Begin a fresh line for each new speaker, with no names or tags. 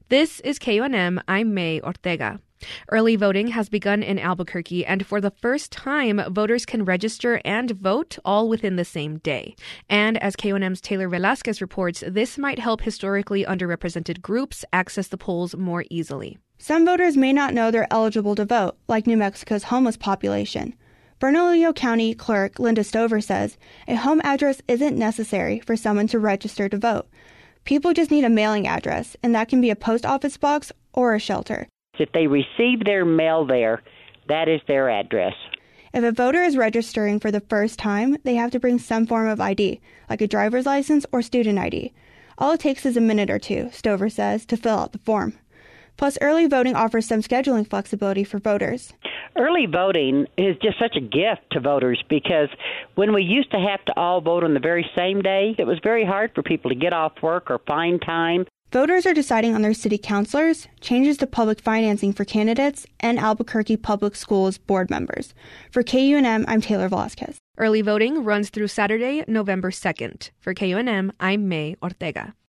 This is KUNM. I'm May Ortega. Early voting has begun in Albuquerque, and for the first time, voters can register and vote all within the same day. And as KUNM's Taylor Velasquez reports, this might help historically underrepresented groups access the polls more easily.
Some voters may not know they're eligible to vote, like New Mexico's homeless population. Bernalillo County Clerk Linda Stover says a home address isn't necessary for someone to register to vote. People just need a mailing address, and that can be a post office box or a shelter.
If they receive their mail there, that is their address.
If a voter is registering for the first time, they have to bring some form of ID, like a driver's license or student ID. All it takes is a minute or two, Stover says, to fill out the form. Plus, early voting offers some scheduling flexibility for voters.
Early voting is just such a gift to voters because when we used to have to all vote on the very same day, it was very hard for people to get off work or find time.
Voters are deciding on their city councilors, changes to public financing for candidates, and Albuquerque Public Schools board members. For KUNM, I'm Taylor Velasquez.
Early voting runs through Saturday, November 2nd. For KUNM, I'm May Ortega.